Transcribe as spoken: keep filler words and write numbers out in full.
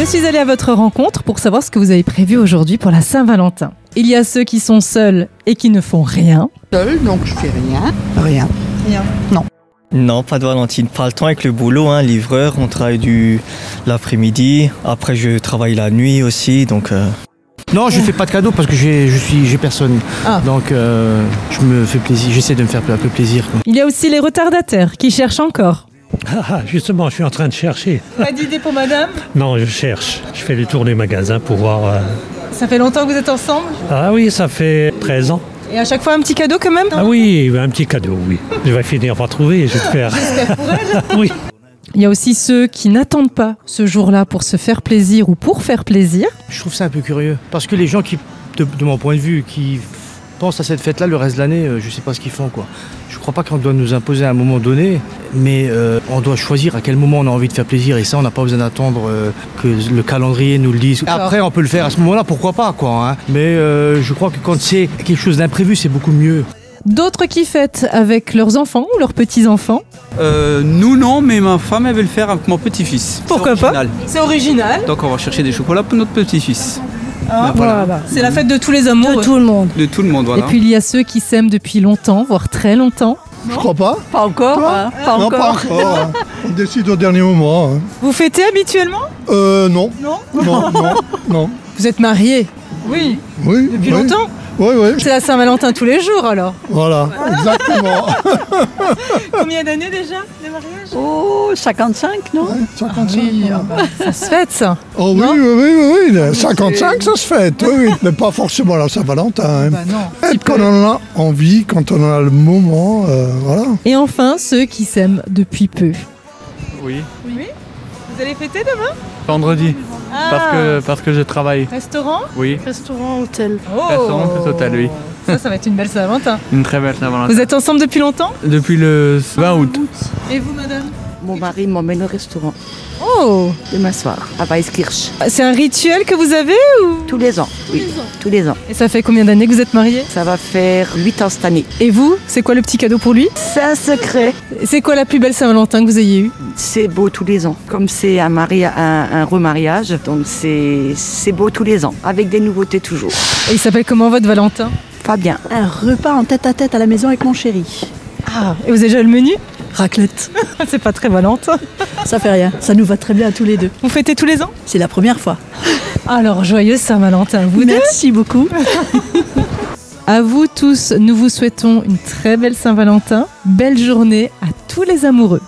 suis allée à votre rencontre pour savoir ce que vous avez prévu aujourd'hui pour la Saint-Valentin. Il y a ceux qui sont seuls et qui ne font rien. Seule, donc je fais rien. Rien. Rien. Non. Non, pas de Valentine. Pas le temps avec le boulot, hein, livreur. On travaille du l'après-midi. Après, je travaille la nuit aussi, donc. Euh... Non, je fais pas de cadeaux parce que j'ai, je suis, j'ai personne. Ah. Donc, euh, je me fais plaisir. J'essaie de me faire un peu plaisir, quoi. Il y a aussi les retardataires qui cherchent encore. Ah, justement, je suis en train de chercher. Pas d'idée pour madame? Non, je cherche. Je fais le tour des magasins pour voir... Euh... Ça fait longtemps que vous êtes ensemble? Ah oui, ça fait treize ans. Et à chaque fois un petit cadeau quand même? Ah oui, un petit cadeau, oui. Je vais finir par trouver, j'espère. J'espère pour elle. Oui. Il y a aussi ceux qui n'attendent pas ce jour-là pour se faire plaisir ou pour faire plaisir. Je trouve ça un peu curieux. Parce que les gens qui, de, de mon point de vue, qui pensent à cette fête-là le reste de l'année, euh, je sais pas ce qu'ils font, quoi. Je crois pas qu'on doit nous imposer à un moment donné, mais euh, on doit choisir à quel moment on a envie de faire plaisir. Et ça, on n'a pas besoin d'attendre euh, que le calendrier nous le dise. Après, on peut le faire à ce moment-là, pourquoi pas, quoi. Hein. Mais euh, je crois que quand c'est quelque chose d'imprévu, c'est beaucoup mieux. D'autres qui fêtent avec leurs enfants ou leurs petits-enfants. Euh, nous non, mais ma femme elle veut le faire avec mon petit-fils. Pourquoi C'est original. pas? C'est original. Donc on va chercher des chocolats pour notre petit-fils. Ah, Ben, voilà. voilà. C'est la fête de tous les amoureux. De tout le monde. De tout le monde, voilà. Et puis il y a ceux qui s'aiment depuis longtemps, voire très longtemps. Je crois pas. Pas encore, hein, pas non, encore. pas encore. Hein. On décide au dernier moment. Hein. Vous fêtez habituellement? Euh, non. Non. Non, non, non. Vous êtes mariés? Oui. Oui. Depuis oui. longtemps? Oui, oui. C'est la Saint-Valentin tous les jours alors. Voilà, exactement. Combien d'années déjà de mariage? Oh, cinquante-cinq, non? Ouais, cinquante-cinq. Oui, ah bah, ça se fête ça. Oh oui, Non oui, oui, oui, oui, le cinquante-cinq, ça se fête, oui, oui, mais pas forcément la Saint-Valentin. Hein. Bah non. Et quand on en a envie, quand on en a le moment, euh, voilà. Et enfin ceux qui s'aiment depuis peu. Oui, Oui. Vous allez fêter demain? vendredi, Ah. parce que, parce que je travaille. Restaurant? Oui, Restaurant, hôtel. Oh. restaurant plus hôtel, oui. Ça, ça va être une belle Saint-Valentin. Une très belle Saint-Valentin. Vous êtes ensemble depuis longtemps? Depuis le vingt août. Et vous, madame? Mon mari m'emmène au restaurant Oh. demain soir, à Weiskirch. C'est un rituel que vous avez ou? Tous les ans, oui, tous les ans. Et ça fait combien d'années que vous êtes mariés? Ça va faire huit ans cette année. Et vous, c'est quoi le petit cadeau pour lui? C'est un secret. C'est quoi la plus belle Saint-Valentin que vous ayez eue? C'est beau tous les ans. Comme c'est un, mari, un, un remariage, donc c'est, c'est beau tous les ans, avec des nouveautés toujours. Et il s'appelle comment votre Valentin? Fabien. Un repas en tête à tête à la maison avec mon chéri. Ah, et vous avez déjà le menu? Raclette. C'est pas très Valentin. Ça fait rien, ça nous va très bien à tous les deux. Vous fêtez tous les ans? C'est la première fois. Alors, joyeuse Saint-Valentin, vous deux. Merci beaucoup. À vous tous, nous vous souhaitons une très belle Saint-Valentin. Belle journée à tous les amoureux.